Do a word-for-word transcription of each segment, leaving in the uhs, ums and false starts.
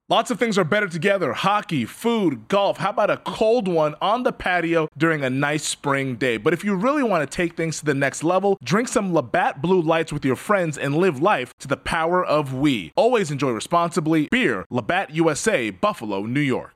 Lots of things are better together. Hockey, food, golf. How about a cold one on the patio during a nice spring day? But if you really want to take things to the next level, drink some Labatt Blue Lights with your friends and live life to the power of we. Always enjoy responsibly. Beer, Labatt U S A, Buffalo, New York.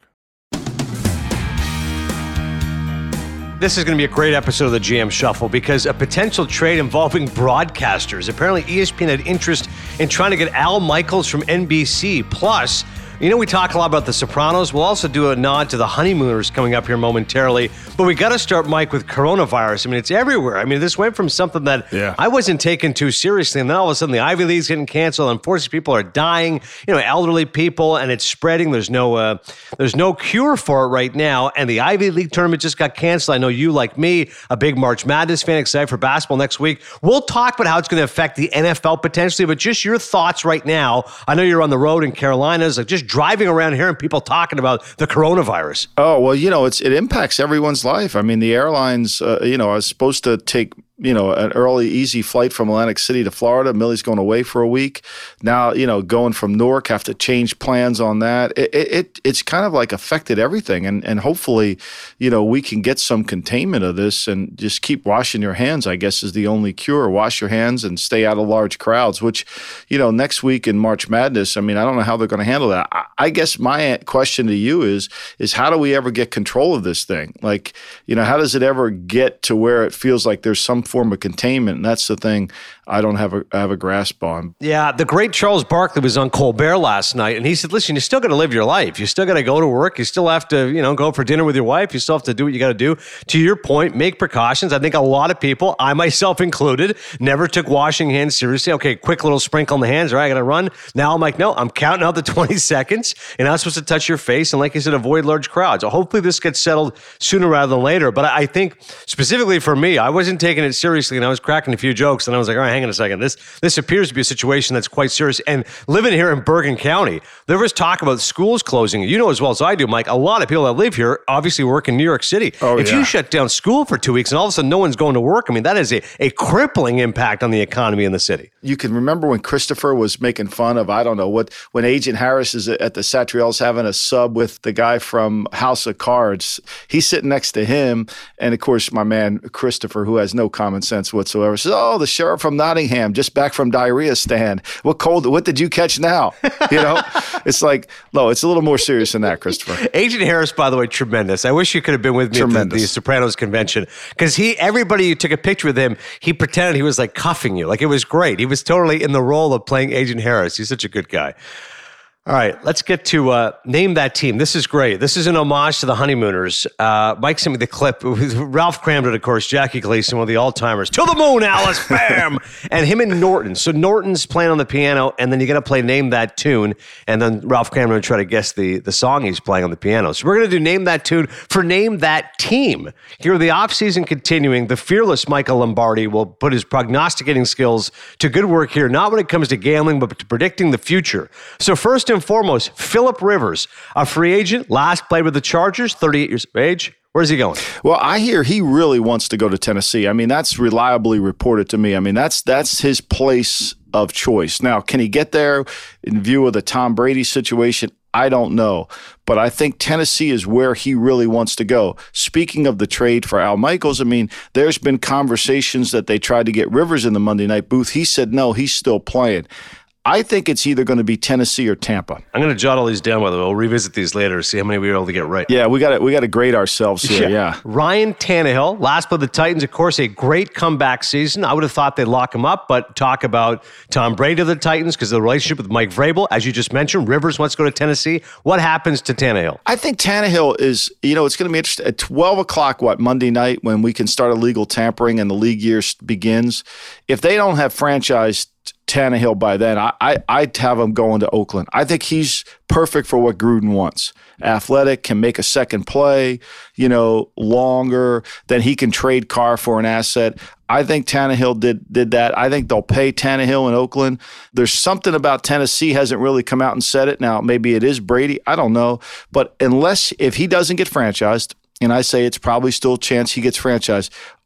This is going to be a great episode of the G M Shuffle because a potential trade involving broadcasters. Apparently, E S P N had interest in trying to get Al Michaels from N B C. Plus, you know, we talk a lot about The Sopranos. We'll also do a nod to the Honeymooners coming up here momentarily. But we got to start, Mike, with coronavirus. I mean, it's everywhere. I mean, this went from something that yeah. I wasn't taking too seriously, and then all of a sudden the Ivy League's getting canceled. Unfortunately, people are dying, you know, elderly people, and it's spreading. There's no uh, there's no cure for it right now, and the Ivy League tournament just got canceled. I know you, like me, a big March Madness fan, excited for basketball next week. We'll talk about how it's going to affect the N F L potentially, but just your thoughts right now. I know you're on the road in Carolinas, like just driving around here and people talking about the coronavirus. Oh, well, you know, it's it impacts everyone's life. I mean, the airlines, uh, you know, I was supposed to take, you know, an early, easy flight from Atlantic City to Florida. Millie's going away for a week. Now, you know, going from Newark, have to change plans on that. It, it It's kind of like affected everything. And, and hopefully, you know, we can get some containment of this and just keep washing your hands, I guess, is the only cure. Wash your hands and stay out of large crowds, which, you know, next week in March Madness, I mean, I don't know how they're going to handle that. I, I guess my question to you is, is how do we ever get control of this thing? Like, you know, how does it ever get to where it feels like there's some form of containment? And that's the thing I don't have a have a grasp on. Yeah, the great Charles Barkley was on Colbert last night, and he said, listen, you still got to live your life. You still got to go to work. You still have to, you know, go for dinner with your wife. You still have to do what you got to do. To your point, make precautions. I think a lot of people, I myself included, never took washing hands seriously. Okay, quick little sprinkle on the hands. All right, I got to run. Now I'm like, no, I'm counting out the twenty seconds. You're not supposed to touch your face. And like you said, avoid large crowds. So hopefully this gets settled sooner rather than later. But I think specifically for me, I wasn't taking it seriously, and I was cracking a few jokes, and I was like, all right, hang on a second. This this appears to be a situation that's quite serious. And living here in Bergen County, there was talk about schools closing. You know as well as I do, Mike, a lot of people that live here obviously work in New York City. Oh, if yeah. you shut down school for two weeks and all of a sudden no one's going to work, I mean, that is a, a crippling impact on the economy in the city. You can remember when Christopher was making fun of, I don't know, what when Agent Harris is at the Satrials having a sub with the guy from House of Cards. He's sitting next to him. And of course, my man, Christopher, who has no common sense whatsoever, says, oh, the sheriff from Nottingham, just back from diarrhea stand. What cold, what did you catch now? You know, it's like, no, it's a little more serious than that, Christopher. Agent Harris, by the way, tremendous. I wish you could have been with me tremendous. at the, the Sopranos convention, because he, everybody who took a picture with him, he pretended he was like cuffing you. Like it was great. He was totally in the role of playing Agent Harris. He's such a good guy. All right, let's get to uh, Name That Team. This is great. This is an homage to the Honeymooners. Uh, Mike sent me the clip. Ralph Kramden, of course, Jackie Gleason, one of the all-timers. To the moon, Alice, bam! And him and Norton. So Norton's playing on the piano, and then you got to play Name That Tune, and then Ralph Kramden will try to guess the, the song he's playing on the piano. So we're going to do Name That Tune for Name That Team. Here, the offseason continuing, the fearless Michael Lombardi will put his prognosticating skills to good work here, not when it comes to gambling, but to predicting the future. So first and foremost, Phillip Rivers, a free agent, last played with the Chargers, thirty-eight years of age. Where's he going? Well, I hear he really wants to go to Tennessee. I mean, that's reliably reported to me. I mean, that's that's his place of choice. Now, can he get there in view of the Tom Brady situation? I don't know. But I think Tennessee is where he really wants to go. Speaking of the trade for Al Michaels, I mean, there's been conversations that they tried to get Rivers in the Monday night booth. He said, no, he's still playing. I think it's either going to be Tennessee or Tampa. I'm going to jot all these down, by the way. We'll revisit these later, see how many we were able to get right. Yeah, we got to we got to grade ourselves here, yeah. yeah. Ryan Tannehill, last play the Titans, of course, a great comeback season. I would have thought they'd lock him up, but talk about Tom Brady to the Titans because of the relationship with Mike Vrabel. As you just mentioned, Rivers wants to go to Tennessee. What happens to Tannehill? I think Tannehill is, you know, it's going to be interesting. At twelve o'clock, what, Monday night, when we can start illegal tampering and the league year begins, if they don't have franchised Tannehill by then, I, I, I'd have him going to Oakland. I think he's perfect for what Gruden wants. Athletic, can make a second play, you know, longer, then he can trade Carr for an asset. I think Tannehill did did that. I think they'll pay Tannehill in Oakland. There's something about Tennessee hasn't really come out and said it. Now, maybe it is Brady. I don't know. But unless, if he doesn't get franchised, and I say it's probably still a chance he gets franchised,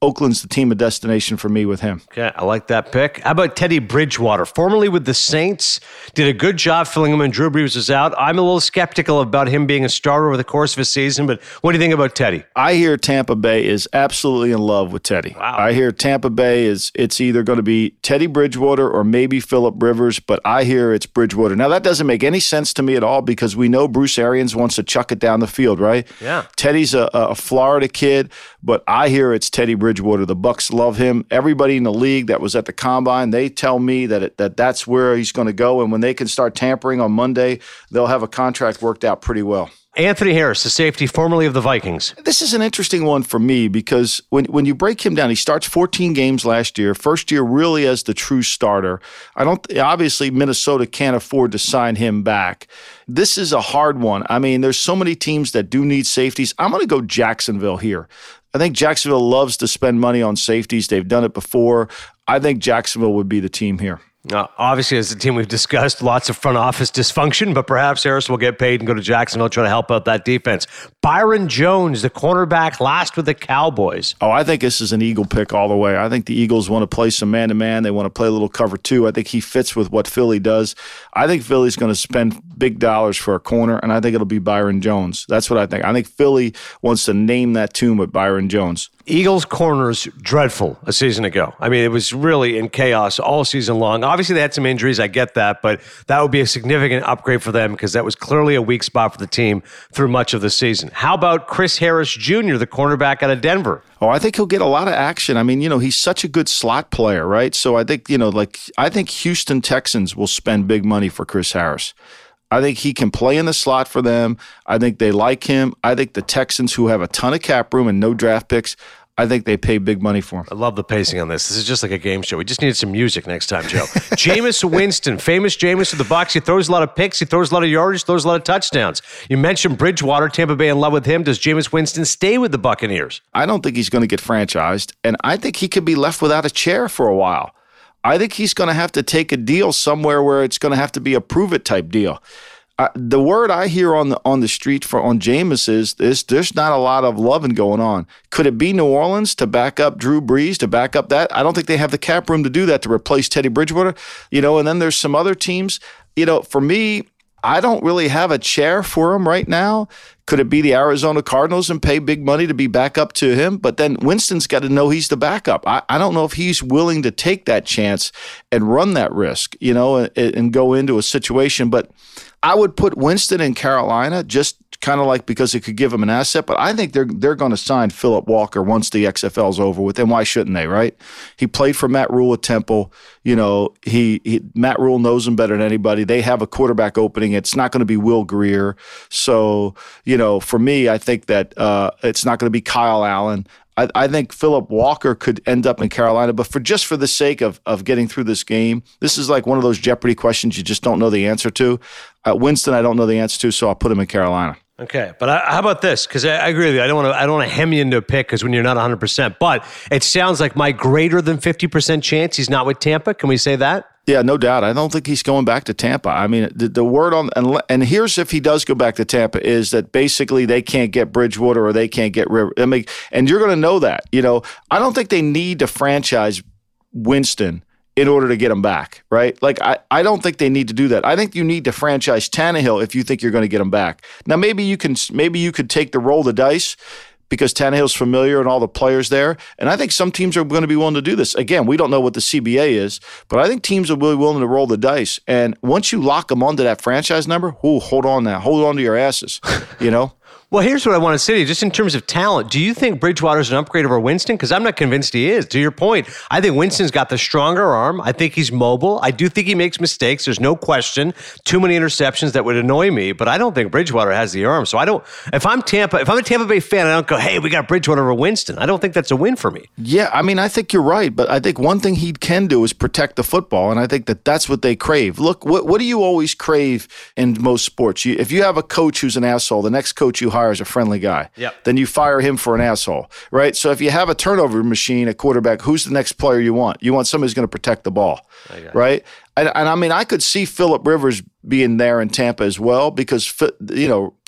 Oakland's the team of destination for me with him. Okay, I like that pick. How about Teddy Bridgewater, formerly with the Saints? Did a good job filling him when Drew Brees was out. I'm a little skeptical about him being a starter over the course of a season, but what do you think about Teddy? I hear Tampa Bay is absolutely in love with Teddy. Wow. I hear Tampa Bay is, it's either going to be Teddy Bridgewater or maybe Phillip Rivers, but I hear it's Bridgewater. Now, that doesn't make any sense to me at all because we know Bruce Arians wants to chuck it down the field, right? Yeah. Teddy's a, a Florida kid, but I hear it's Teddy Bridgewater. The Bucs love him. Everybody in the league that was at the Combine, they tell me that it, that that's where he's going to go, and when they can start tampering on Monday, they'll have a contract worked out pretty well. Anthony Harris, the safety formerly of the Vikings. This is an interesting one for me because when, when you break him down, he starts fourteen games last year, first year really as the true starter. I don't obviously Minnesota can't afford to sign him back. This is a hard one. I mean, there's so many teams that do need safeties. I'm going to go Jacksonville here. I think Jacksonville loves to spend money on safeties. They've done it before. I think Jacksonville would be the team here. Uh, obviously, as a team we've discussed, lots of front office dysfunction, but perhaps Harris will get paid and go to Jacksonville, try to help out that defense. Byron Jones, the cornerback, last with the Cowboys. Oh, I think this is an Eagle pick all the way. I think the Eagles want to play some man-to-man. They want to play a little cover two. I think he fits with what Philly does. I think Philly's going to spend big dollars for a corner, and I think it'll be Byron Jones. That's what I think. I think Philly wants to name that tune with Byron Jones. Eagles corners, dreadful a season ago. I mean, it was really in chaos all season long. Obviously, they had some injuries. I get that, but that would be a significant upgrade for them because that was clearly a weak spot for the team through much of the season. How about Chris Harris Junior, the cornerback out of Denver? Oh, I think he'll get a lot of action. I mean, you know, he's such a good slot player, right? So I think, you know, like, I think Houston Texans will spend big money for Chris Harris. I think he can play in the slot for them. I think they like him. I think the Texans, who have a ton of cap room and no draft picks, I think they pay big money for him. I love the pacing on this. This is just like a game show. We just needed some music next time, Joe. Jameis Winston, famous Jameis of the Bucs. He throws a lot of picks. He throws a lot of yardage. Throws a lot of touchdowns. You mentioned Bridgewater, Tampa Bay in love with him. Does Jameis Winston stay with the Buccaneers? I don't think he's going to get franchised, and I think he could be left without a chair for a while. I think he's going to have to take a deal somewhere where it's going to have to be a prove-it type deal. Uh, the word I hear on the on the street for on Jameis is, is there's not a lot of loving going on. Could it be New Orleans to back up Drew Brees, to back up that? I don't think they have the cap room to do that, to replace Teddy Bridgewater. You know, and then there's some other teams. You know, for me, I don't really have a chair for him right now. Could it be the Arizona Cardinals and pay big money to be back up to him? But then Winston's got to know he's the backup. I, I don't know if he's willing to take that chance and run that risk, you know, and, and go into a situation. But I would put Winston in Carolina just kind of like because it could give him an asset. But I think they're they're going to sign Phillip Walker once the X F L's over with. And why shouldn't they, right? He played for Matt Rule at Temple. You know, he, he Matt Rule knows him better than anybody. They have a quarterback opening. It's not going to be Will Grier. So, you know, for me, I think that uh, it's not going to be Kyle Allen. I, I think Phillip Walker could end up in Carolina, but for just for the sake of of getting through this game, this is like one of those Jeopardy questions you just don't know the answer to. Uh, Winston, I don't know the answer to, so I'll put him in Carolina. Okay, but I, how about this? Because I, I agree with you. I don't want to. I don't want to hem you into a pick because when you're not one hundred percent. But it sounds like my greater than fifty percent chance he's not with Tampa. Can we say that? Yeah, no doubt. I don't think he's going back to Tampa. I mean, the, the word on and, and here's if he does go back to Tampa is that basically they can't get Bridgewater or they can't get River. I mean, and you're going to know that. You know, I don't think they need to franchise Winston in order to get him back, right? Like, I, I don't think they need to do that. I think you need to franchise Tannehill if you think you're going to get him back. Now, maybe you can, maybe you could take the roll of the dice because Tannehill's familiar and all the players there. And I think some teams are going to be willing to do this. Again, we don't know what the C B A is, but I think teams are really willing to roll the dice. And once you lock them onto that franchise number, ooh, hold on now. Hold on to your asses, you know? Well, here's what I want to say to you. Just in terms of talent, do you think Bridgewater's an upgrade over Winston? Because I'm not convinced he is. To your point, I think Winston's got the stronger arm. I think he's mobile. I do think he makes mistakes. There's no question. Too many interceptions that would annoy me, but I don't think Bridgewater has the arm. So I don't, if I'm Tampa, if I'm a Tampa Bay fan, I don't go, hey, we got Bridgewater over Winston. I don't think that's a win for me. Yeah, I mean, I think you're right, but I think one thing he can do is protect the football, and I think that that's what they crave. Look, what, what do you always crave in most sports? You, if you have a coach who's an asshole, the next coach you hire is a friendly guy. Yep. Then you fire him for an asshole, right? So if you have a turnover machine, a quarterback, who's the next player you want? You want somebody who's going to protect the ball, right? And, and I mean, I could see Phillip Rivers being there in Tampa as well because, you know,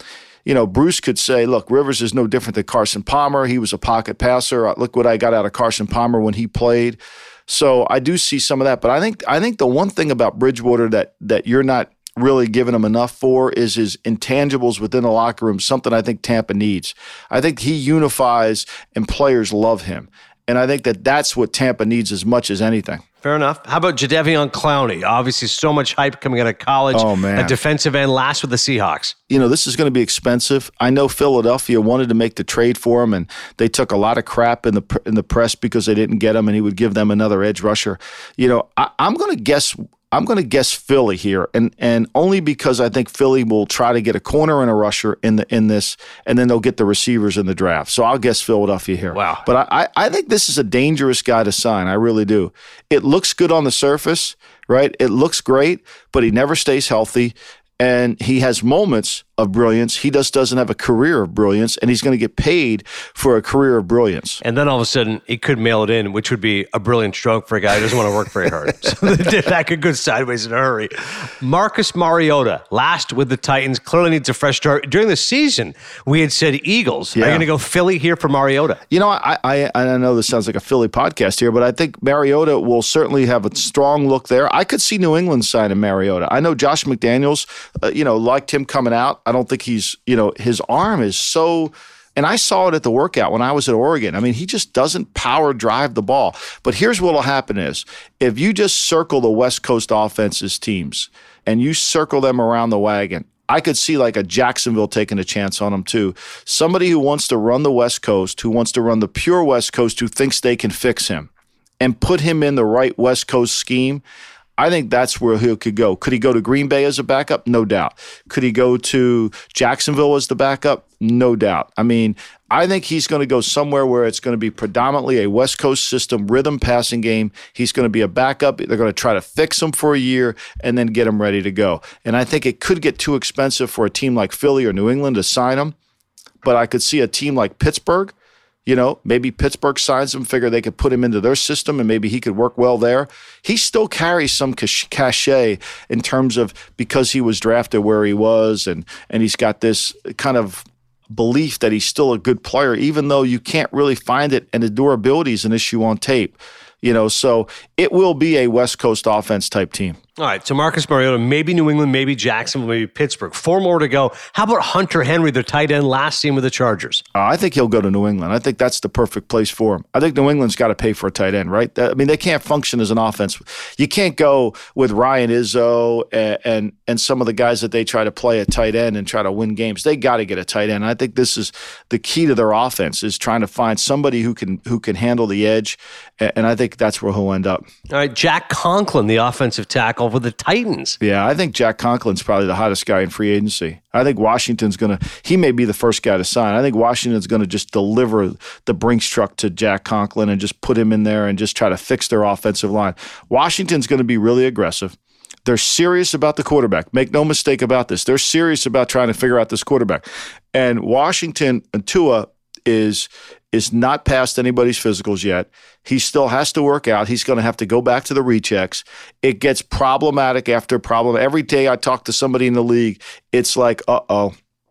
you know, Bruce could say, look, Rivers is no different than Carson Palmer. He was a pocket passer. Look what I got out of Carson Palmer when he played. So I do see some of that. But I think I think the one thing about Bridgewater that that you're not really giving him enough for is his intangibles within the locker room, something I think Tampa needs. I think he unifies and players love him. And I think that that's what Tampa needs as much as anything. Fair enough. How about Jadeveon Clowney? Obviously, so much hype coming out of college. Oh, man. A defensive end last with the Seahawks. You know, this is going to be expensive. I know Philadelphia wanted to make the trade for him, and they took a lot of crap in the in the press because they didn't get him, and he would give them another edge rusher. You know, I, I'm going to guess I'm going to guess Philly here, and and only because I think Philly will try to get a corner and a rusher in the in this, and then they'll get the receivers in the draft. So I'll guess Philadelphia here. Wow. But I, I think this is a dangerous guy to sign. I really do. It looks good on the surface, right? It looks great, but he never stays healthy. And he has moments of brilliance. He just doesn't have a career of brilliance, and he's going to get paid for a career of brilliance. And then all of a sudden, he could mail it in, which would be a brilliant stroke for a guy who doesn't want to work very hard. So that could go sideways in a hurry. Marcus Mariota, last with the Titans, clearly needs a fresh start. During the season, we had said Eagles. Yeah. Are you going to go Philly here for Mariota? You know, I, I I know this sounds like a Philly podcast here, but I think Mariota will certainly have a strong look there. I could see New England signing Mariota. I know Josh McDaniels, uh, you know, liked him coming out. I don't think he's, you know, his arm is so, and I saw it at the workout when I was at Oregon. I mean, he just doesn't power drive the ball. But here's what will happen is, if you just circle the West Coast offenses teams and you circle them around the wagon, I could see like a Jacksonville taking a chance on him too. Somebody who wants to run the West Coast, who wants to run the pure West Coast, who thinks they can fix him and put him in the right West Coast scheme. I think that's where he could go. Could he go to Green Bay as a backup? No doubt. Could he go to Jacksonville as the backup? No doubt. I mean, I think he's going to go somewhere where it's going to be predominantly a West Coast system, rhythm passing game. He's going to be a backup. They're going to try to fix him for a year and then get him ready to go. And I think it could get too expensive for a team like Philly or New England to sign him. But I could see a team like Pittsburgh. You know, maybe Pittsburgh signs him, figure they could put him into their system and maybe he could work well there. He still carries some cachet in terms of because he was drafted where he was and and he's got this kind of belief that he's still a good player, even though you can't really find it and the durability is an issue on tape. You know, so it will be a West Coast offense type team. All right, so Marcus Mariota, maybe New England, maybe Jacksonville, maybe Pittsburgh. Four more to go. How about Hunter Henry, the tight end, last seen with the Chargers? Uh, I think he'll go to New England. I think that's the perfect place for him. I think New England's got to pay for a tight end, right? I mean, they can't function as an offense. You can't go with Ryan Izzo and and, and some of the guys that they try to play at tight end and try to win games. They got to get a tight end. And I think this is the key to their offense is trying to find somebody who can who can handle the edge, and I think that's where he'll end up. All right, Jack Conklin, the offensive tackle for the Titans. Yeah, I think Jack Conklin's probably the hottest guy in free agency. I think Washington's going to – he may be the first guy to sign. I think Washington's going to just deliver the Brinks truck to Jack Conklin and just put him in there and just try to fix their offensive line. Washington's going to be really aggressive. They're serious about the quarterback. Make no mistake about this. They're serious about trying to figure out this quarterback. And Washington and Tua is – is not past anybody's physicals yet. He still has to work out. He's going to have to go back to the rechecks. It gets problematic after problem. Every day I talk to somebody in the league, it's like, uh-oh,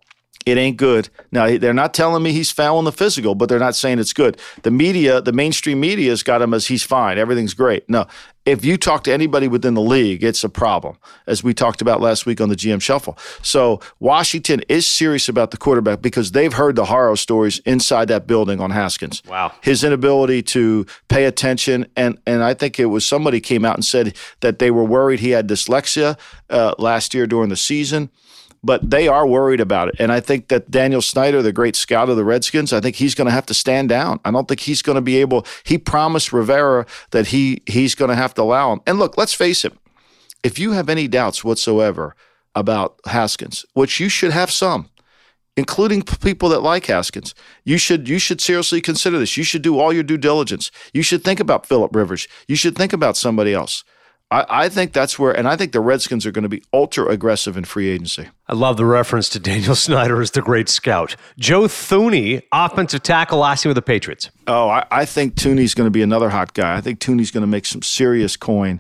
it ain't good. Now, they're not telling me he's fouling the physical, but they're not saying it's good. The media, the mainstream media has got him as he's fine. Everything's great. No, if you talk to anybody within the league, it's a problem, as we talked about last week on the G M Shuffle. So Washington is serious about the quarterback because they've heard the horror stories inside that building on Haskins. Wow. His inability to pay attention. And, and I think it was somebody came out and said that they were worried he had dyslexia uh, last year during the season. But they are worried about it. And I think that Daniel Snyder, the great scout of the Redskins, I think he's going to have to stand down. I don't think he's going to be able – he promised Rivera that he he's going to have to allow him. And look, let's face it. If you have any doubts whatsoever about Haskins, which you should have some, including people that like Haskins, you should you should seriously consider this. You should do all your due diligence. You should think about Phillip Rivers. You should think about somebody else. I, I think that's where, and I think the Redskins are going to be ultra aggressive in free agency. I love the reference to Daniel Snyder as the great scout. Joe Thuney, offensive tackle, last year with the Patriots. Oh, I, I think Thuney's going to be another hot guy. I think Thuney's going to make some serious coin.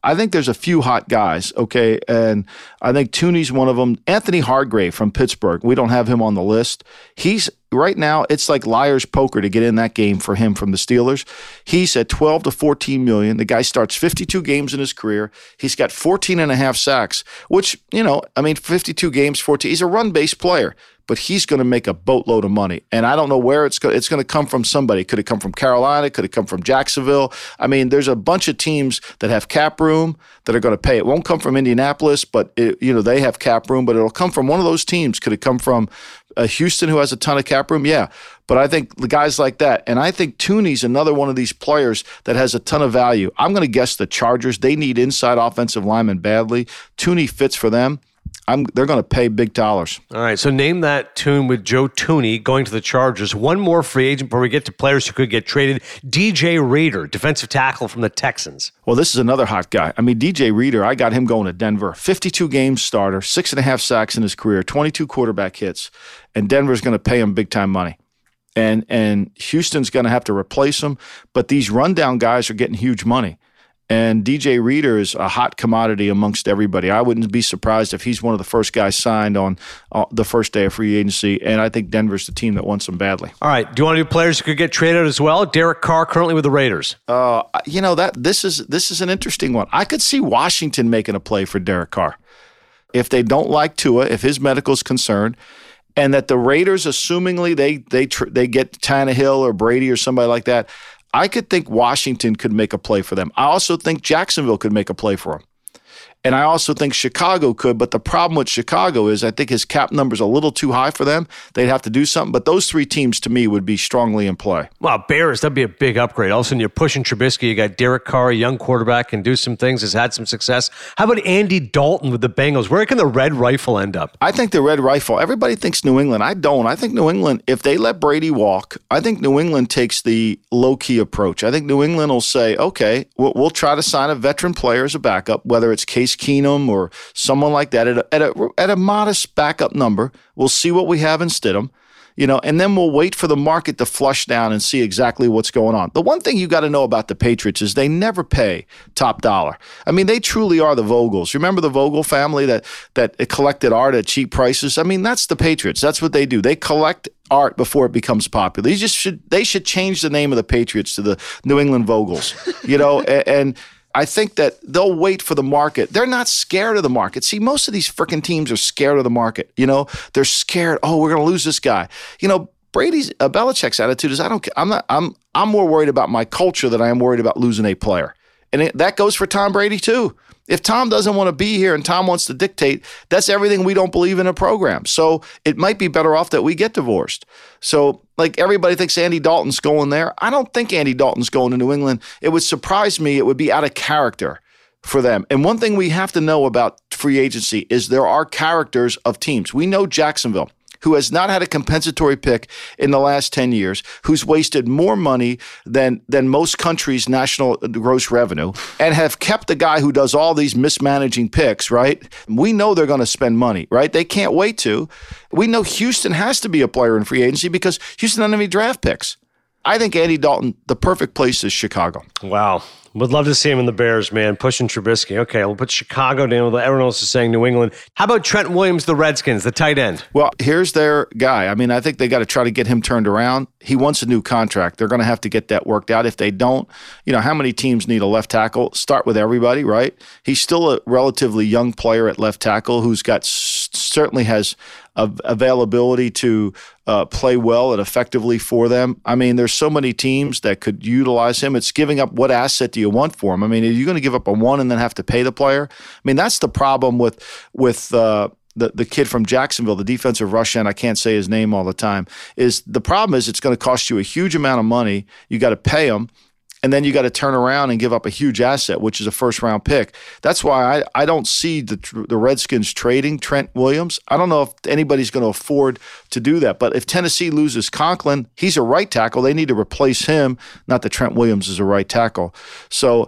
I think there's a few hot guys, okay? And I think Tooney's one of them. Anthony Hargrave from Pittsburgh, we don't have him on the list. He's right now, it's like liar's poker to get in that game for him from the Steelers. He's at twelve to fourteen million. The guy starts fifty-two games in his career. He's got fourteen and a half sacks, which, you know, I mean, fifty-two games, fourteen. He's a run-based player, but he's going to make a boatload of money. And I don't know where it's going. It's going to come from somebody. Could it come from Carolina? Could it come from Jacksonville? I mean, there's a bunch of teams that have cap room that are going to pay. It won't come from Indianapolis, but it, you know, they have cap room. But it'll come from one of those teams. Could it come from uh, Houston, who has a ton of cap room? Yeah. But I think the guys like that, and I think Tooney's another one of these players that has a ton of value. I'm going to guess the Chargers. They need inside offensive linemen badly. Tooney fits for them. I'm, they're going to pay big dollars. All right, so name that tune with Joe Tooney going to the Chargers. One more free agent before we get to players who could get traded. D J Reader, defensive tackle from the Texans. Well, this is another hot guy. I mean, D J Reader, I got him going to Denver. fifty-two games starter, six and a half sacks in his career, twenty-two quarterback hits, and Denver's going to pay him big-time money. And, and Houston's going to have to replace him, but these rundown guys are getting huge money. And D J Reader is a hot commodity amongst everybody. I wouldn't be surprised if he's one of the first guys signed on uh, the first day of free agency. And I think Denver's the team that wants him badly. All right. Do you want to do players who could get traded as well? Derek Carr currently with the Raiders. Uh, you know, that this is this is an interesting one. I could see Washington making a play for Derek Carr. If they don't like Tua, if his medical's concerned, and that the Raiders, assumingly they they tr- they get Tannehill or Brady or somebody like that, I could think Washington could make a play for them. I also think Jacksonville could make a play for him. And I also think Chicago could, but the problem with Chicago is I think his cap number's a little too high for them. They'd have to do something, but those three teams to me would be strongly in play. Wow, Bears, that'd be a big upgrade. All of a sudden you're pushing Trubisky. You got Derek Carr, a young quarterback, can do some things, has had some success. How about Andy Dalton with the Bengals? Where can the Red Rifle end up? I think the Red Rifle, everybody thinks New England. I don't. I think New England, if they let Brady walk, I think New England takes the low-key approach. I think New England will say, okay, we'll, we'll try to sign a veteran player as a backup, whether it's Case Keenum or someone like that at a, at a at a modest backup number. We'll see what we have in Stidham, you know, and then we'll wait for the market to flush down and see exactly what's going on. The one thing you got to know about the Patriots is they never pay top dollar. I mean, they truly are the Vogels. Remember the Vogel family that that collected art at cheap prices? I mean, that's the Patriots. That's what they do. They collect art before it becomes popular. They just should they should change the name of the Patriots to the New England Vogels, you know, and, and I think that they'll wait for the market. They're not scared of the market. See, most of these freaking teams are scared of the market. You know, they're scared. Oh, we're going to lose this guy. You know, Brady's, uh, Belichick's attitude is, I don't care. I'm not. I'm. I'm more worried about my culture than I am worried about losing a player, and it, that goes for Tom Brady too. If Tom doesn't want to be here and Tom wants to dictate, that's everything we don't believe in a program. So it might be better off that we get divorced. So like everybody thinks Andy Dalton's going there. I don't think Andy Dalton's going to New England. It would surprise me. It would be out of character for them. And one thing we have to know about free agency is there are characters of teams. We know Jacksonville, who has not had a compensatory pick in the last ten years, who's wasted more money than than most countries' national gross revenue, and have kept the guy who does all these mismanaging picks, right? We know they're going to spend money, right? They can't wait to. We know Houston has to be a player in free agency because Houston doesn't have any draft picks. I think Andy Dalton, the perfect place is Chicago. Wow. Would love to see him in the Bears, man, pushing Trubisky. Okay, we'll put Chicago down. Everyone else is saying New England. How about Trent Williams, the Redskins, the tight end? Well, here's their guy. I mean, I think they got to try to get him turned around. He wants a new contract. They're going to have to get that worked out. If they don't, you know, how many teams need a left tackle? Start with everybody, right? He's still a relatively young player at left tackle who's got certainly has availability to uh, play well and effectively for them. I mean, there's so many teams that could utilize him. It's giving up what asset do you want for him? I mean, are you going to give up a one and then have to pay the player? I mean, that's the problem with with uh, the the kid from Jacksonville, the defensive rush end. I can't say his name all the time. Is the problem is it's going to cost you a huge amount of money. You got to pay him. And then you got to turn around and give up a huge asset, which is a first-round pick. That's why I, I don't see the the Redskins trading Trent Williams. I don't know if anybody's going to afford to do that. But if Tennessee loses Conklin, he's a right tackle. They need to replace him, not that Trent Williams is a right tackle. So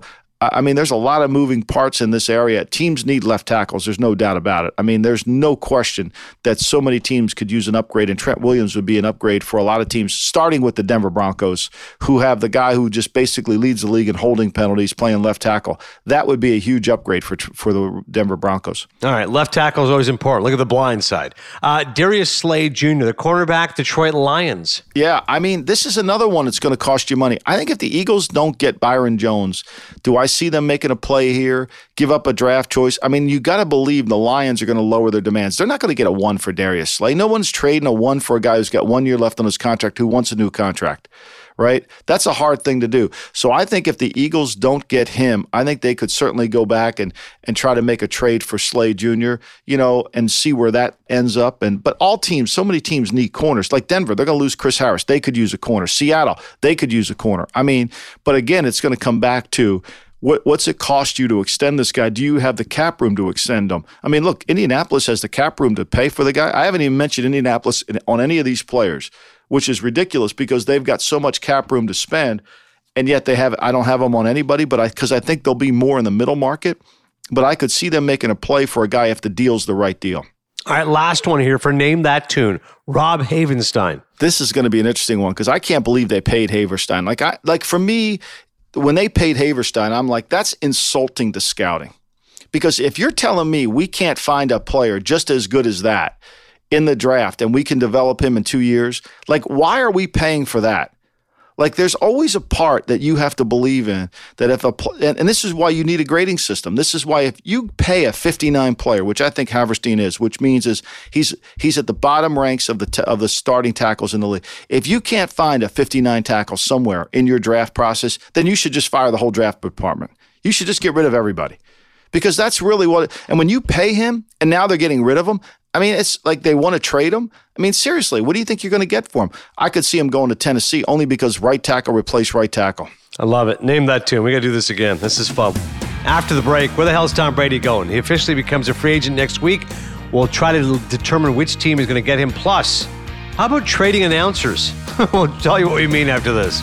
I mean, there's a lot of moving parts in this area. Teams need left tackles. There's no doubt about it. I mean, there's no question that so many teams could use an upgrade, and Trent Williams would be an upgrade for a lot of teams, starting with the Denver Broncos, who have the guy who just basically leads the league in holding penalties, playing left tackle. That would be a huge upgrade for for the Denver Broncos. All right, left tackle is always important. Look at the blind side. Uh, Darius Slade Junior, the cornerback, Detroit Lions. Yeah, I mean, this is another one that's going to cost you money. I think if the Eagles don't get Byron Jones, do I see them making a play here, give up a draft choice? I mean, you got to believe the Lions are going to lower their demands. They're not going to get a one for Darius Slade. No one's trading a one for a guy who's got one year left on his contract who wants a new contract, right? That's a hard thing to do. So I think if the Eagles don't get him, I think they could certainly go back and and try to make a trade for Slade Junior, you know, and see where that ends up. And but all teams, so many teams need corners. Like Denver, they're going to lose Chris Harris. They could use a corner. Seattle, they could use a corner. I mean, but again, it's going to come back to What, what's it cost you to extend this guy? Do you have the cap room to extend him? I mean, look, Indianapolis has the cap room to pay for the guy. I haven't even mentioned Indianapolis in, on any of these players, which is ridiculous because they've got so much cap room to spend, and yet they have. I don't have them on anybody, but I because I think they'll be more in the middle market. But I could see them making a play for a guy if the deal's the right deal. All right, last one here for Name That Tune. Rob Havenstein. This is going to be an interesting one because I can't believe they paid Havenstein. Like I like for me. When they paid Havenstein, I'm like, that's insulting to scouting. Because if you're telling me we can't find a player just as good as that in the draft and we can develop him in two years, like, why are we paying for that? Like, there's always a part that you have to believe in that if a and, and this is why you need a grading system. This is why if you pay a fifty-nine player, which I think Havenstein is, which means is he's he's at the bottom ranks of the t- of the starting tackles in the league. If you can't find a fifty-nine tackle somewhere in your draft process, then you should just fire the whole draft department. You should just get rid of everybody. Because that's really what – and when you pay him and now they're getting rid of him, I mean, it's like they want to trade him. I mean, seriously, what do you think you're going to get for him? I could see him going to Tennessee only because right tackle replaced right tackle. I love it. Name that tune. We got to do this again. This is fun. After the break, where the hell is Tom Brady going? He officially becomes a free agent next week. We'll try to determine which team is going to get him. Plus, how about trading announcers? We'll tell you what we mean after this.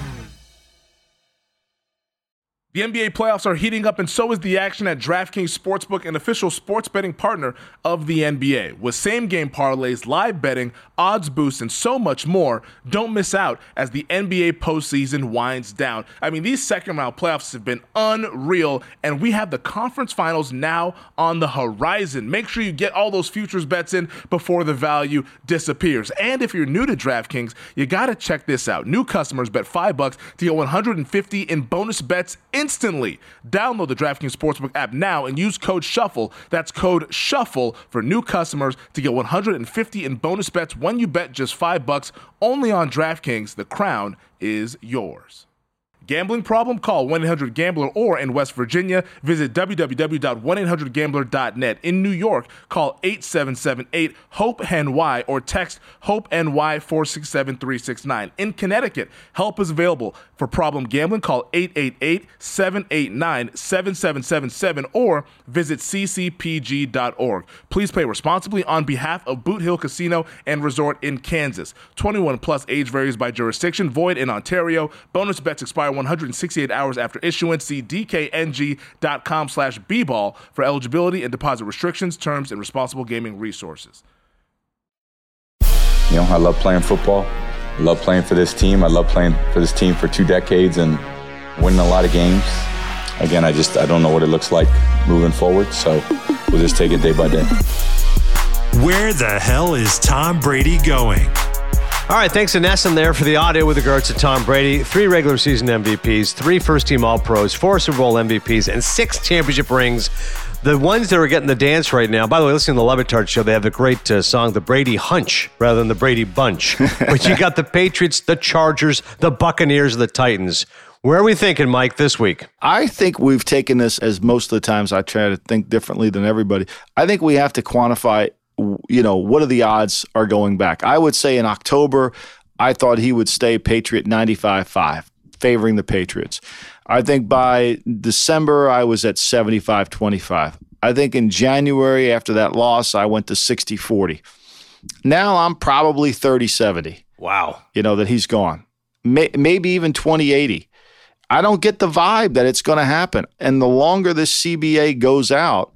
The N B A playoffs are heating up, and so is the action at DraftKings Sportsbook, an official sports betting partner of the N B A. With same-game parlays, live betting, odds boosts, and so much more, don't miss out as the N B A postseason winds down. I mean, these second-round playoffs have been unreal, and we have the conference finals now on the horizon. Make sure you get all those futures bets in before the value disappears. And if you're new to DraftKings, you got to check this out. New customers bet five bucks to get one hundred fifty in bonus bets instantly. Download the DraftKings Sportsbook app now and use code SHUFFLE. That's code SHUFFLE for new customers to get one hundred fifty in bonus bets when you bet just five bucks only on DraftKings. The crown is yours. Gambling problem? Call one eight hundred gambler, or in West Virginia, visit w w w dot one eight hundred gambler dot net. In New York, call eight seven seven eight hope N Y or text HOPE-N Y four six seven three six nine. In Connecticut, help is available. For problem gambling, call eight eight eight seven eight nine seven seven seven seven or visit c c p g dot org. Please play responsibly on behalf of Boot Hill Casino and Resort in Kansas. twenty-one plus, age varies by jurisdiction, void in Ontario. Bonus bets expire one hundred sixty-eight hours after issuance. See d k n g dot com slash b ball for eligibility and deposit restrictions, terms, and responsible gaming resources. You know, I love playing football. I love playing for this team. I love playing for this team for two decades and winning a lot of games. Again, I just, I don't know what it looks like moving forward, so we'll just take it day by day. Where the hell is Tom Brady going? All right, thanks to Nesson there for the audio with regards to Tom Brady. Three regular season M V Ps, three first-team All-Pros, four Super Bowl M V Ps, and six championship rings. The ones that are getting the dance right now, by the way, listening to the Love It Tart show, they have the great uh, song, The Brady Hunch, rather than The Brady Bunch. But you got the Patriots, the Chargers, the Buccaneers, the Titans. Where are we thinking, Mike, this week? I think we've taken this, as most of the times I try to think differently than everybody. I think we have to quantify, you know, what are the odds are going back. I would say in October, I thought he would stay Patriot ninety-five five, favoring the Patriots. I think by December, I was at seventy-five twenty-five. I think in January, after that loss, I went to sixty forty. Now I'm probably thirty seventy. Wow. You know, that he's gone. May, maybe even twenty eighty. I don't get the vibe that it's going to happen. And the longer this C B A goes out,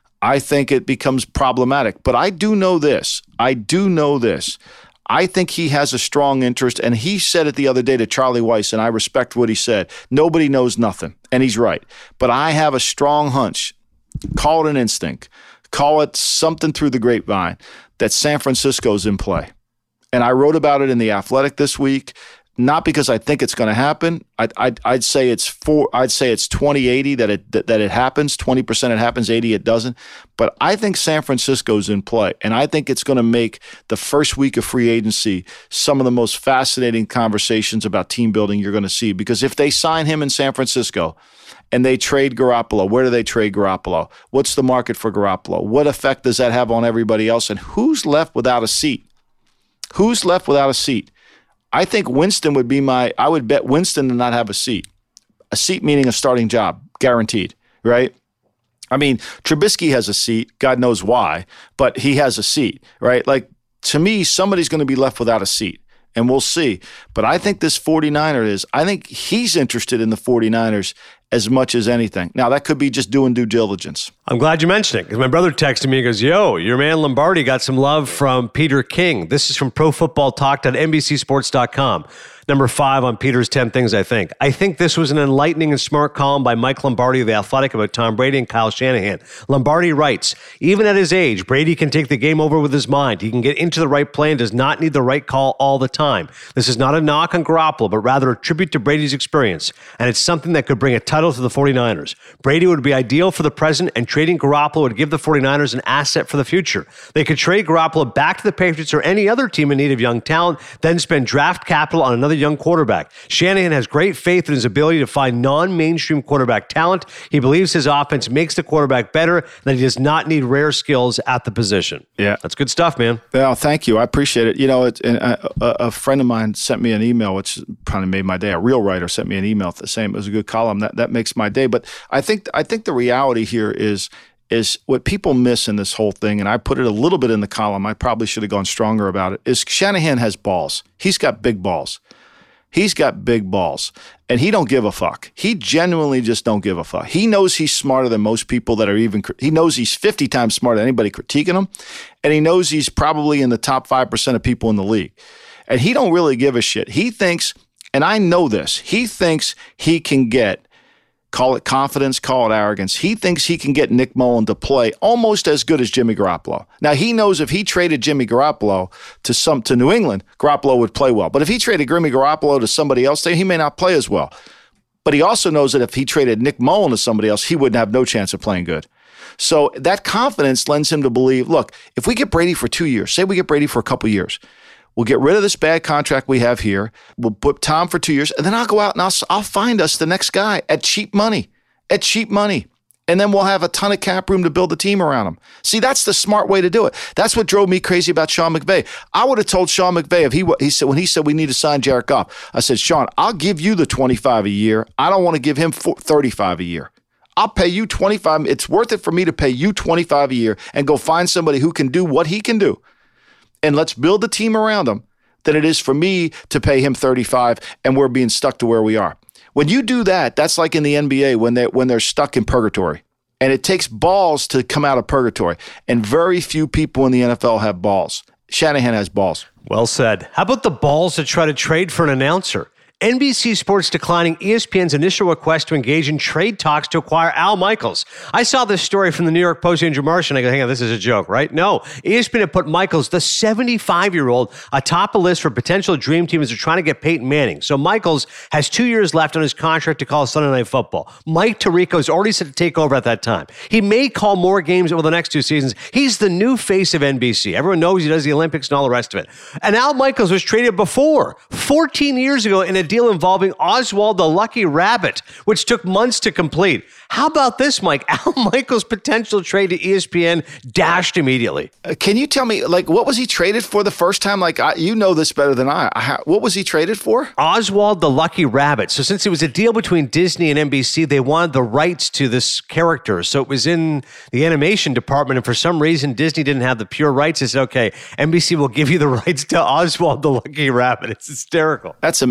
I think it becomes problematic. But I do know this. I do know this. I think he has a strong interest, and he said it the other day to Charlie Weiss, and I respect what he said. Nobody knows nothing, and he's right. But I have a strong hunch, call it an instinct, call it something through the grapevine, that San Francisco's in play. And I wrote about it in The Athletic this week, not because I think it's going to happen. I'd, I'd, I'd say it's four. I'd say it's twenty eighty that it that, that it happens. twenty percent it happens, eighty it doesn't. But I think San Francisco's in play, and I think it's going to make the first week of free agency some of the most fascinating conversations about team building you're going to see. Because if they sign him in San Francisco and they trade Garoppolo, where do they trade Garoppolo? What's the market for Garoppolo? What effect does that have on everybody else? And who's left without a seat? Who's left without a seat? I think Winston would be my, I would bet Winston to not have a seat. A seat meaning a starting job, guaranteed, right? I mean, Trubisky has a seat, God knows why, but he has a seat, right? Like, to me, somebody's going to be left without a seat, and we'll see. But I think this 49er is, I think he's interested in the 49ers as much as anything. Now, that could be just doing due diligence. I'm glad you mentioned it, because my brother texted me and goes, yo, your man Lombardi got some love from Peter King. This is from pro football talk dot N B C sports dot com. Number five on Peter's ten Things I Think. I think this was an enlightening and smart column by Mike Lombardi of The Athletic about Tom Brady and Kyle Shanahan. Lombardi writes, even at his age, Brady can take the game over with his mind. He can get into the right play and does not need the right call all the time. This is not a knock on Garoppolo, but rather a tribute to Brady's experience, and it's something that could bring a title to the 49ers. Brady would be ideal for the present, and trading Garoppolo would give the 49ers an asset for the future. They could trade Garoppolo back to the Patriots or any other team in need of young talent, then spend draft capital on another young quarterback. Shanahan has great faith in his ability to find non-mainstream quarterback talent. He believes his offense makes the quarterback better, and that he does not need rare skills at the position. Yeah. That's good stuff, man. Well, thank you. I appreciate it. You know, it, and a, a friend of mine sent me an email, which probably made my day. A real writer sent me an email the same. It was a good column. That that makes my day. But I think I think the reality here is is what people miss in this whole thing, and I put it a little bit in the column. I probably should have gone stronger about it, is Shanahan has balls. He's got big balls. He's got big balls, and he don't give a fuck. He genuinely just don't give a fuck. He knows he's smarter than most people that are even – he knows he's fifty times smarter than anybody critiquing him, and he knows he's probably in the top five percent of people in the league. And he don't really give a shit. He thinks – and I know this. He thinks he can get – call it confidence, call it arrogance. He thinks he can get Nick Mullen to play almost as good as Jimmy Garoppolo. Now, he knows if he traded Jimmy Garoppolo to some to New England, Garoppolo would play well. But if he traded Jimmy Garoppolo to somebody else, he may not play as well. But he also knows that if he traded Nick Mullen to somebody else, he wouldn't have no chance of playing good. So that confidence lends him to believe, look, if we get Brady for two years, say we get Brady for a couple years, we'll get rid of this bad contract we have here. We'll put Tom for two years, and then I'll go out and I'll, I'll find us the next guy at cheap money, at cheap money. And then we'll have a ton of cap room to build the team around him. See, that's the smart way to do it. That's what drove me crazy about Sean McVay. I would have told Sean McVay if he he said when he said we need to sign Jared Goff, I said, Sean, I'll give you the twenty-five a year. I don't want to give him thirty-five a year. I'll pay you twenty-five. It's worth it for me to pay you twenty-five a year and go find somebody who can do what he can do. And let's build a team around him than it is for me to pay him thirty-five and we're being stuck to where we are. When you do that, that's like in the N B A when, they, when they're stuck in purgatory. And it takes balls to come out of purgatory. And very few people in the N F L have balls. Shanahan has balls. Well said. How about the balls to try to trade for an announcer? N B C Sports declining E S P N's initial request to engage in trade talks to acquire Al Michaels. I saw this story from the New York Post, Andrew Marsh, and I go, hang on, this is a joke, right? No. E S P N had put Michaels, the seventy-five-year-old, atop a list for potential dream teams that are trying to get Peyton Manning. So Michaels has two years left on his contract to call Sunday Night Football. Mike Tirico is already set to take over at that time. He may call more games over the next two seasons. He's the new face of N B C. Everyone knows he does the Olympics and all the rest of it. And Al Michaels was traded before, fourteen years ago, in a deal involving Oswald the Lucky Rabbit, which took months to complete. How about this, Mike? Al Michaels' potential trade to E S P N dashed immediately. Uh, can you tell me, like, what was he traded for the first time? Like, I, you know this better than I. I. What was he traded for? Oswald the Lucky Rabbit. So since it was a deal between Disney and N B C, they wanted the rights to this character. So it was in the animation department, and for some reason, Disney didn't have the pure rights. They said, okay, N B C will give you the rights to Oswald the Lucky Rabbit. It's hysterical. That's amazing.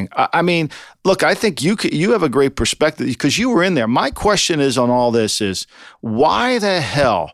thing. I, I mean, look, I think you could, you have a great perspective because you were in there. My question is on all this is why the hell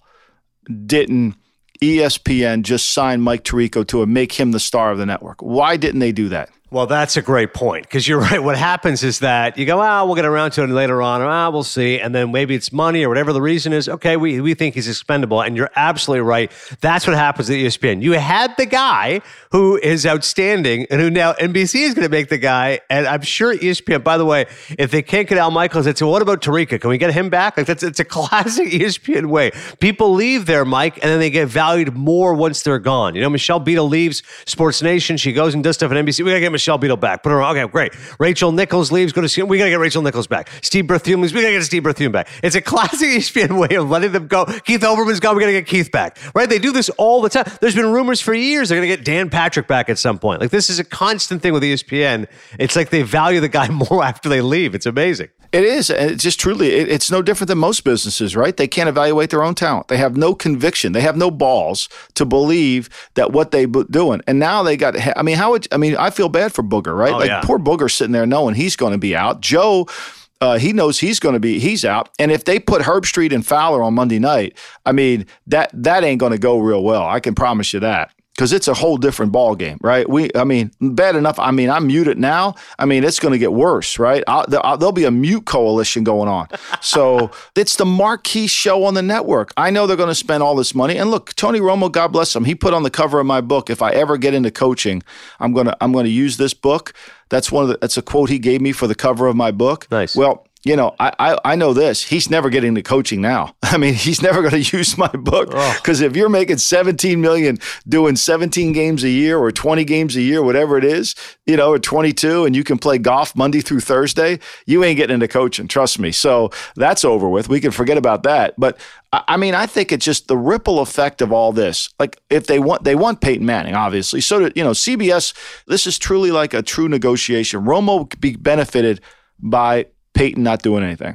didn't E S P N just sign Mike Tirico to make him the star of the network? Why didn't they do that? Well, that's a great point because you're right. What happens is that you go, ah, we'll get around to it later on, or ah, we'll see. And then maybe it's money or whatever the reason is. Okay, we, we think he's expendable. And you're absolutely right. That's what happens at E S P N. You had the guy who is outstanding and who now N B C is going to make the guy. And I'm sure E S P N, by the way, if they can't get Al Michaels, they'd say, well, what about Tirico? Can we get him back? Like that's it's a classic E S P N way. People leave there, Mike, and then they get valued more once they're gone. You know, Michelle Beadle leaves Sports Nation. She goes and does stuff at N B C. We got to get Michelle Beadle back. Put her on. Okay, great. Rachel Nichols leaves. Go to see. We got to get Rachel Nichols back. Steve Berthiaume leaves. We got to get Steve Berthiaume back. It's a classic E S P N way of letting them go. Keith Olbermann's gone. We got to get Keith back. Right? They do this all the time. There's been rumors for years they're going to get Dan Patrick back at some point. Like this is a constant thing with E S P N. It's like they value the guy more after they leave. It's amazing. It is. It's just truly, it, it's no different than most businesses, right? They can't evaluate their own talent. They have no conviction. They have no balls to believe that what they're doing. And now they got, I mean, how would, I mean, I feel bad for Booger, right? Oh, like yeah. Poor Booger sitting there knowing he's going to be out. Joe, uh, he knows he's going to be, he's out. And if they put Herbstreit and Fowler on Monday night, I mean, that, that ain't going to go real well. I can promise you that. Because it's a whole different ball game, right? We, I mean, bad enough. I mean, I'm muted now. I mean, it's going to get worse, right? I'll, I'll, there'll be a mute coalition going on. So it's the marquee show on the network. I know they're going to spend all this money. And look, Tony Romo, God bless him. He put on the cover of my book, if I ever get into coaching, I'm gonna I'm gonna use this book. That's one of the. That's a quote he gave me for the cover of my book. Nice. Well. You know, I, I I know this. He's never getting to coaching now. I mean, he's never going to use my book because oh. if you're making seventeen million dollars doing seventeen games a year or twenty games a year, whatever it is, you know, or twenty-two, and you can play golf Monday through Thursday, you ain't getting into coaching. Trust me. So that's over with. We can forget about that. But I mean, I think it's just the ripple effect of all this. Like if they want, they want Peyton Manning, obviously. So did, you know, C B S. This is truly like a true negotiation. Romo be benefited by Peyton not doing anything.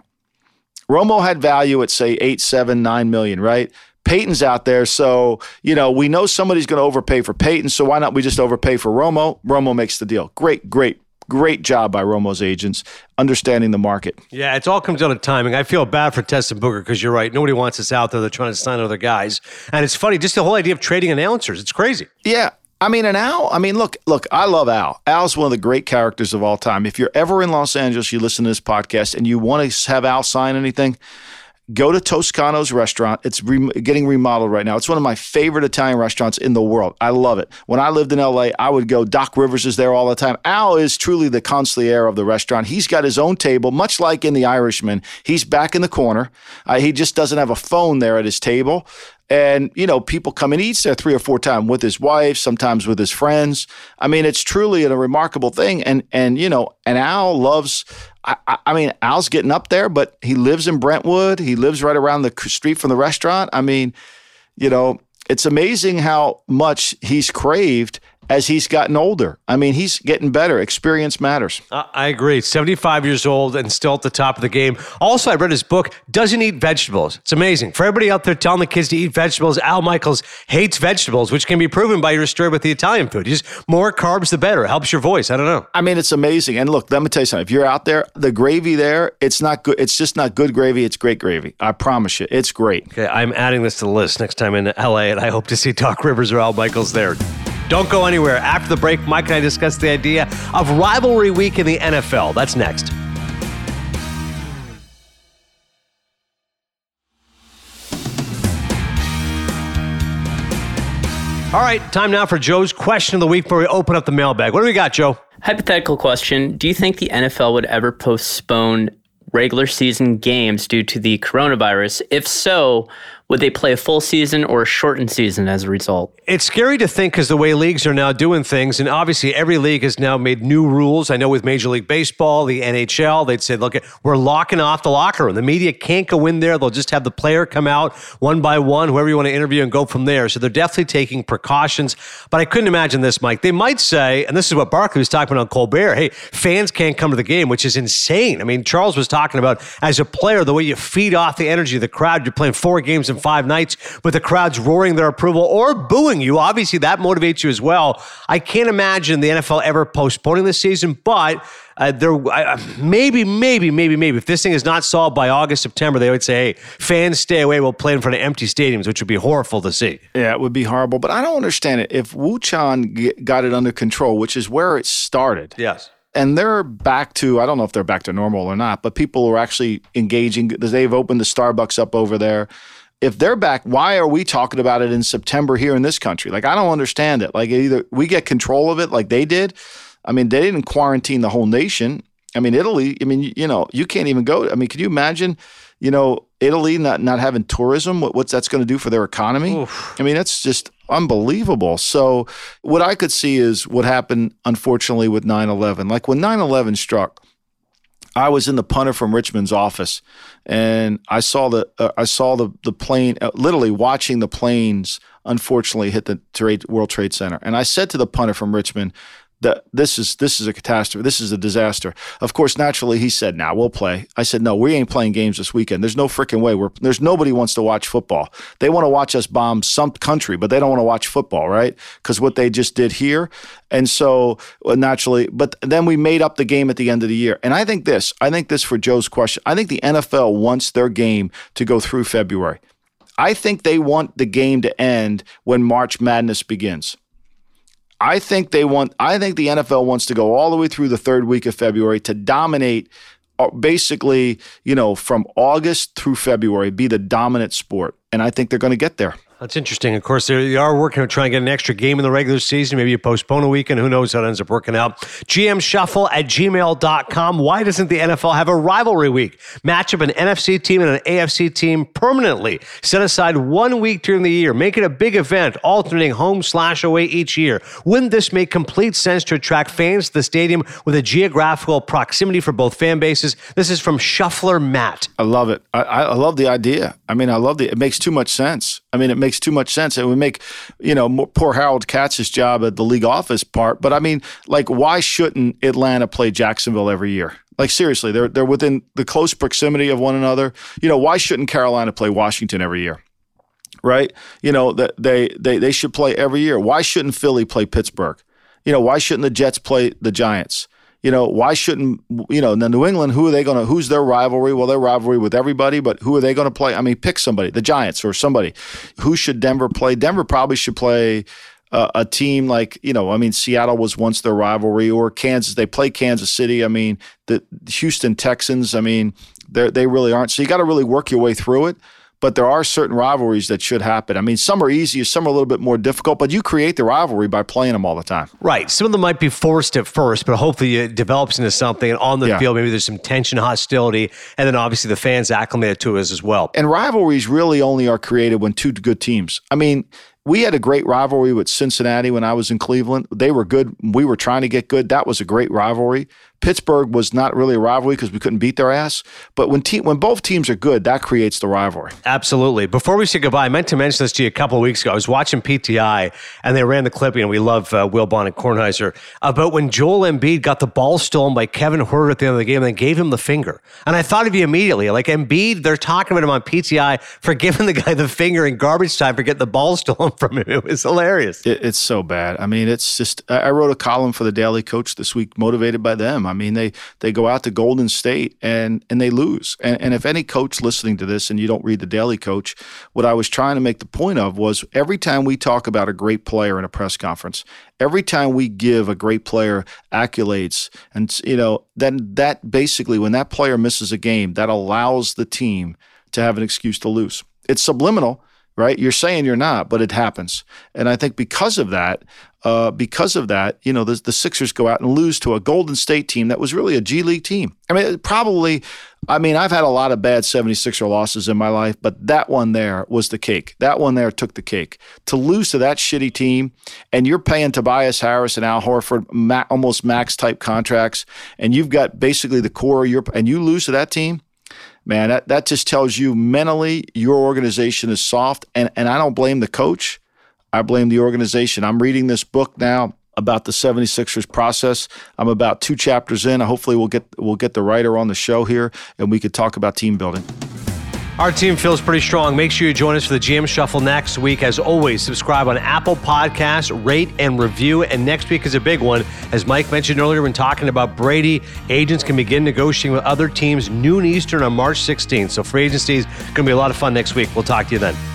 Romo had value at say eight, seven, nine million, right? Peyton's out there, so you know we know somebody's going to overpay for Peyton. So why not we just overpay for Romo? Romo makes the deal. Great, great, great job by Romo's agents understanding the market. Yeah, it all comes down to timing. I feel bad for Tess and Booger because you're right. Nobody wants us out there. They're trying to sign other guys, and it's funny just the whole idea of trading announcers. It's crazy. Yeah. I mean, and Al, I mean, look, look, I love Al. Al's one of the great characters of all time. If you're ever in Los Angeles, you listen to this podcast and you want to have Al sign anything, go to Toscano's restaurant. It's re- getting remodeled right now. It's one of my favorite Italian restaurants in the world. I love it. When I lived in L A, I would go. Doc Rivers is there all the time. Al is truly the consigliere of the restaurant. He's got his own table, much like in The Irishman. He's back in the corner. Uh, he just doesn't have a phone there at his table. And, you know, people come and eats there three or four times with his wife, sometimes with his friends. I mean, it's truly a remarkable thing. And, and you know, and Al loves, I, I mean, Al's getting up there, but he lives in Brentwood. He lives right around the street from the restaurant. I mean, you know, it's amazing how much he's craved as he's gotten older. I mean, he's getting better. Experience matters. Uh, I agree. seventy-five years old and still at the top of the game. Also, I read his book, Doesn't Eat Vegetables. It's amazing. For everybody out there telling the kids to eat vegetables, Al Michaels hates vegetables, which can be proven by your story with the Italian food. Just more carbs, the better. It helps your voice. I don't know. I mean, it's amazing. And look, let me tell you something. If you're out there, the gravy there, it's not good. It's just not good gravy. It's great gravy. I promise you. It's great. Okay, I'm adding this to the list next time in L A, and I hope to see Doc Rivers or Al Michaels there. Don't go anywhere. After the break, Mike and I discuss the idea of rivalry week in the N F L. That's next. All right, time now for Joe's question of the week before we open up the mailbag. What do we got, Joe? Hypothetical question. Do you think the N F L would ever postpone regular season games due to the coronavirus? If so, would they play a full season or a shortened season as a result? It's scary to think because the way leagues are now doing things, and obviously every league has now made new rules. I know with Major League Baseball, the N H L, they'd say, look, we're locking off the locker room. The media can't go in there. They'll just have the player come out one by one, whoever you want to interview, and go from there. So they're definitely taking precautions. But I couldn't imagine this, Mike. They might say, and this is what Barkley was talking about on Colbert, hey, fans can't come to the game, which is insane. I mean, Charles was talking about, as a player, the way you feed off the energy of the crowd. You're playing four games in in five nights with the crowds roaring their approval or booing you. Obviously, that motivates you as well. I can't imagine the N F L ever postponing this season, but uh, there uh, maybe, maybe, maybe, maybe if this thing is not solved by August, September, they would say, hey, fans stay away. We'll play in front of empty stadiums, which would be horrible to see. Yeah, it would be horrible. But I don't understand it. If Wuchan g- got it under control, which is where it started. Yes. And they're back to, I don't know if they're back to normal or not, but people are actually engaging. They've opened the Starbucks up over there. If they're back, why are we talking about it in September here in this country? Like, I don't understand it. Like, either we get control of it like they did. I mean, they didn't quarantine the whole nation. I mean, Italy, I mean, you know, you can't even go. I mean, can you imagine, you know, Italy not, not having tourism, what, what's that's going to do for their economy? Oof. I mean, that's just unbelievable. So what I could see is what happened, unfortunately, with nine eleven. Like when nine eleven struck, I was in the punter from Richmond's office, and I saw the uh, I saw the the plane, uh, literally watching the planes, unfortunately, hit the trade, World Trade Center. And I said to the punter from Richmond, that this is this is a catastrophe. This is a disaster. Of course, naturally, he said, "Nah, we'll play." I said, "No, we ain't playing games this weekend. There's no freaking way. We're there's nobody wants to watch football. They want to watch us bomb some country, but they don't want to watch football, right? Because what they just did here." And so well, naturally, but then we made up the game at the end of the year. And I think this, I think this for Joe's question. I think the N F L wants their game to go through February. I think they want the game to end when March Madness begins. I think they want. I think the N F L wants to go all the way through the third week of February to dominate, basically, you know, from August through February, be the dominant sport, and I think they're going to get there. That's interesting. Of course, they are working on trying to get an extra game in the regular season. Maybe you postpone a weekend. Who knows how it ends up working out. G M Shuffle at gmail dot com. Why doesn't the N F L have a rivalry week? Match up an N F C team and an A F C team permanently. Set aside one week during the year. Make it a big event, alternating home slash away each year. Wouldn't this make complete sense to attract fans to the stadium with a geographical proximity for both fan bases? This is from Shuffler Matt. I love it. I, I love the idea. I mean, I love the. It makes too much sense. I mean, it makes too much sense. It would make, you know, more, poor Harold Katz's job at the league office part. But I mean, like, why shouldn't Atlanta play Jacksonville every year? Like, seriously, they're they're within the close proximity of one another. You know, why shouldn't Carolina play Washington every year? Right? You know, that they they they should play every year. Why shouldn't Philly play Pittsburgh? You know, why shouldn't the Jets play the Giants? You know, why shouldn't, you know, the New England, who are they going to, who's their rivalry? Well, their rivalry with everybody, but who are they going to play? I mean, pick somebody, the Giants or somebody. Who should Denver play? Denver probably should play uh, a team like, you know, I mean, Seattle was once their rivalry, or Kansas. They play Kansas City. I mean, the Houston Texans, I mean, they they really aren't. So you got to really work your way through it. But there are certain rivalries that should happen. I mean, some are easier, some are a little bit more difficult, but you create the rivalry by playing them all the time. Right. Some of them might be forced at first, but hopefully it develops into something. And on the yeah. field, maybe there's some tension, hostility, and then obviously the fans acclimated to it as well. And rivalries really only are created when two good teams. I mean, we had a great rivalry with Cincinnati when I was in Cleveland. They were good. We were trying to get good. That was a great rivalry. Pittsburgh was not really a rivalry because we couldn't beat their ass. But when te- when both teams are good, that creates the rivalry. Absolutely. Before we say goodbye, I meant to mention this to you a couple of weeks ago. I was watching P T I, and they ran the clipping, and we love uh, Wilbon and Kornheiser, about when Joel Embiid got the ball stolen by Kevin Huerter at the end of the game and then gave him the finger. And I thought of you immediately. Like, Embiid, they're talking about him on P T I for giving the guy the finger in garbage time for getting the ball stolen from him. It was hilarious. It, it's so bad. I mean, it's just, I wrote a column for the Daily Coach this week, motivated by them. I mean, they they go out to Golden State and and they lose. And, and if any coach listening to this and you don't read the Daily Coach, what I was trying to make the point of was every time we talk about a great player in a press conference, every time we give a great player accolades, and you know, then that basically, when that player misses a game, that allows the team to have an excuse to lose. It's subliminal, right? You're saying you're not, but it happens. And I think because of that, uh, because of that, you know, the, the Sixers go out and lose to a Golden State team that was really a G League team. I mean, probably, I mean, I've had a lot of bad seventy-sixer losses in my life, but that one there was the cake. That one there took the cake. To lose to that shitty team, and you're paying Tobias Harris and Al Horford ma- almost max-type contracts, and you've got basically the core of your, and you lose to that team, man, that, that just tells you mentally your organization is soft. And, and I don't blame the coach. I blame the organization. I'm reading this book now about the seventy-sixers process. I'm about two chapters in. Hopefully we'll get we'll get the writer on the show here and we could talk about team building. Our team feels pretty strong. Make sure you join us for the G M Shuffle next week. As always, subscribe on Apple Podcasts, rate and review. And next week is a big one. As Mike mentioned earlier, when talking about Brady, agents can begin negotiating with other teams noon Eastern on March sixteenth. So free agency is going to be a lot of fun next week. We'll talk to you then.